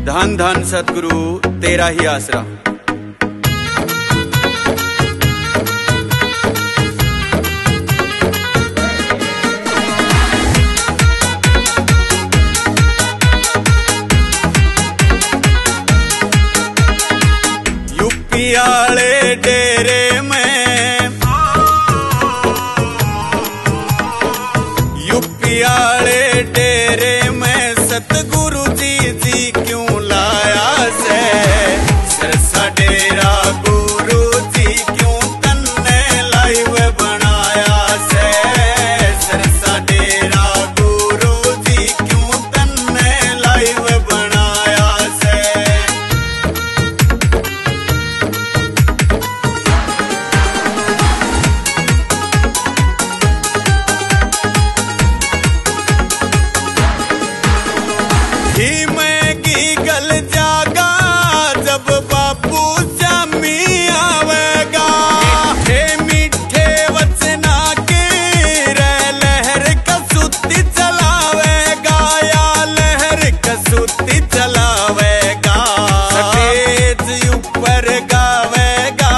धन धन सतगुरु तेरा ही आसरा। यूपी आले डेरे में, यूपी आले डेरे में सतगुरु जी क्यों लाया से। सिरसा डेरा गुरु जी क्यों तन्ने लाइव बनाया से। सिरसा डेरा गुरु जी क्यों तन्ने लाइव बनाया से। ही मैं की गल जागा जब बापू जामी आवेगा। मीठे मीठे वचना के लहर कसूती चलावेगा या लहर कसूती चलावेगा। स्टेज ऊपर गावेगा,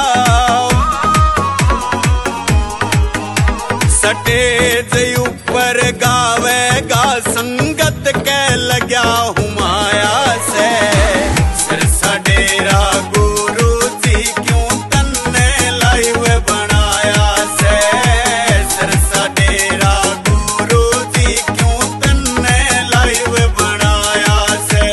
स्टेज ऊपर गावेगा। संगत के लग्या हूँ माया से। सिरसा डेरा गुरु जी क्यों तन्ने लाइव बनाया से। सिरसा डेरा गुरु जी क्यों तन्ने लाइव बनाया से।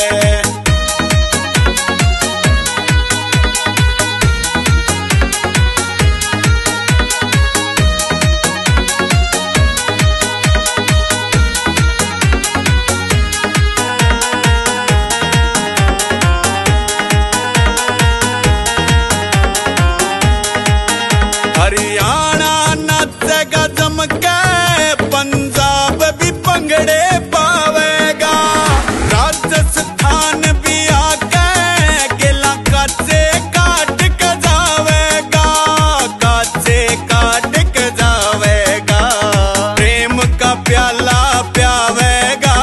हरियाणा नाचेगा जमके, पंजाब भी पंगड़े पावेगा। राजस्थान भी आके गेला काचे काट के जावेगा। काचे काट के जावेगा। प्रेम का प्याला प्यावेगा।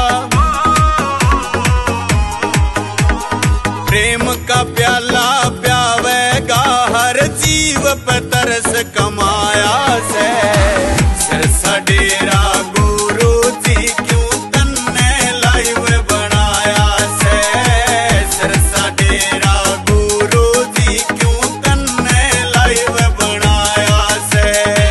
प्रेम का प्याला प्यावेगा। हर जीव पे तरस कमाया से। सिरसा डेरा गुरु जी क्यों तन्ने लाइव बनाया से। सिरसा डेरा गुरु जी क्यों तन्ने लाइव बनाया से।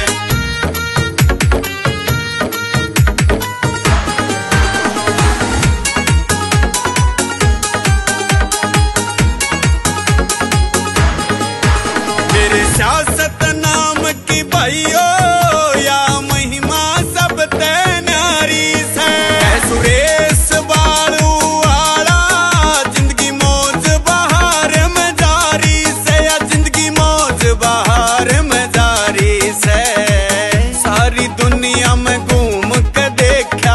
मेरे सियासत नाम की भाइयों या महिमा सब ते नारी से। सुरेश बालू वाला जिंदगी मौज बहार में जारी से। या जिंदगी मौज बहार में जारी से। सारी दुनिया में घूम के देखा,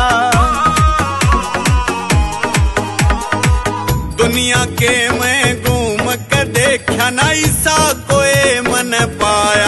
दुनिया के मैं घूम के देखा। ना ऐसा कोई मन पाया